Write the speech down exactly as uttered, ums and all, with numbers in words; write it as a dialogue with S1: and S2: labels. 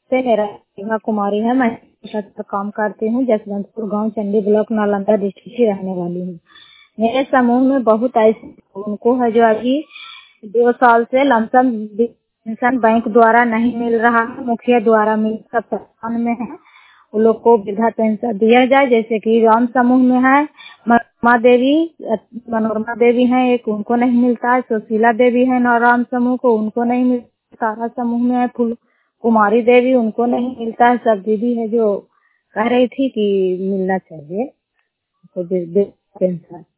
S1: से मेरा सीमा कुमारी है। मैं पद पर काम करती हूँ। जसवंतपुर गांव, चंडी ब्लॉक, नालंदा डिस्ट्रिक्ट की रहने वाली हूँ। मेरे समूह में बहुत ऐसे उनको है जो अभी दो साल से लमसम पेंशन बैंक द्वारा नहीं मिल रहा है, मुखिया द्वारा मिल सब परेशान में है। उन लोग को वृद्धा पेंशन दिया जाए। जैसे कि राम समूह में है मनोरमा देवी, मनोरमा देवी है एक, उनको नहीं मिलता है। सुशीला देवी है राम समूह को, उनको नहीं मिलता। तारा समूह में है फूल कुमारी देवी, उनको नहीं मिलता है। सब दीदी है जो कह रही थी कि मिलना चाहिए तो पेंशन।